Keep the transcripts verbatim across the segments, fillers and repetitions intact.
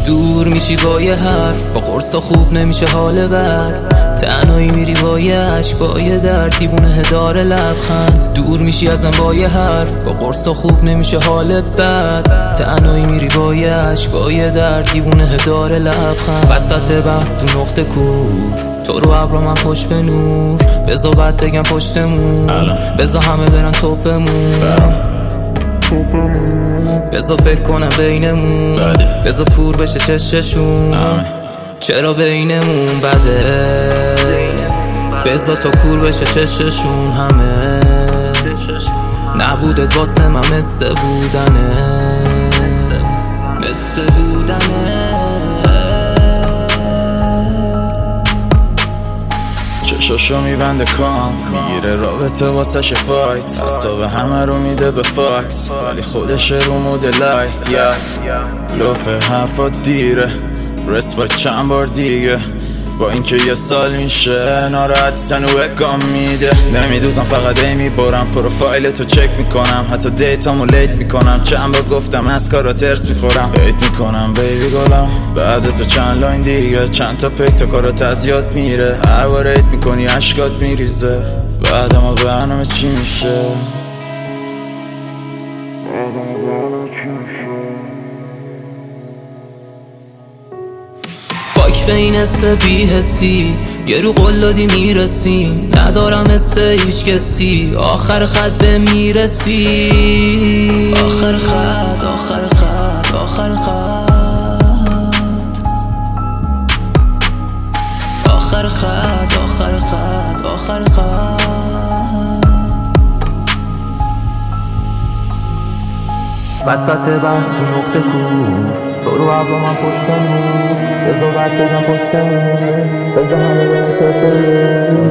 دور میشی با یه حرف، با قرصا خوب نمیشه حال بد. تنهایی میری با یه عشق، با یه درد دیوونه هدار لبخند. دور میشی ازم با یه حرف، با قرصا خوب نمیشه حال بد. تنهایی میری با یه عشق، با یه درد دیوونه هدار لبخند. وسط بحث تو نقطه کور، تو رو ابرا من پشت به نور. بزا بعد بگم پشتمون، بزا همه برن توپمون. بزا فکر کنم بینمون، بزا کور بشه چششون. چرا بینمون بده، بزا تا کور بشه چششون. همه نبودت واسه من مثل بودنه، مثل بودنه. چشاشو میبنده کام، میگیره رابطه واسه ش فایت. حساب همه رو میده به فاکس، ولی خودش رو مود لای. لوفه حرفات دیره، رس با چند بار دیگه. با اینکه یه سال میشه ناراحتی تنو اکام میده. نمیدوزم فقط ای میبارم، پروفایل تو چک میکنم، حتی دیتامو لیت میکنم. چند بار گفتم از کارا ترس میخورم، هیت میکنم بیبی گلم. بعد تو چند لاین دیگه، چند تا پیک تا کارا تزیاد میره. هر بار هیت میکنی عشقات میریزه، بعد ما برنامه چی میشه؟ بعد ما برنامه چی میشه؟ فاک به این حس بی حسی، یه رو قول دادی میرسی. ندارم حس به هیچ کسی، آخر خط به میرسی. آخر خط، آخر خط، آخر خط، آخر خط، آخر خط، آخر خط. وسط بحث تو نقطه کور، تو رو ابرا من پشتمون. بزا بعد بگم پشتمون، بزا همه برن توپمون.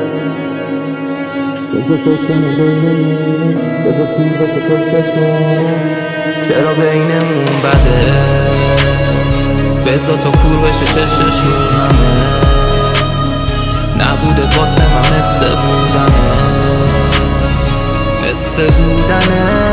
بزا پشتمون بینمون، بزا کور بشه پشتشون. چرا بینمون بده، بزا تا کور بشه چششون. همه نبودت واسه من مثل بودنه، مثل بودنه.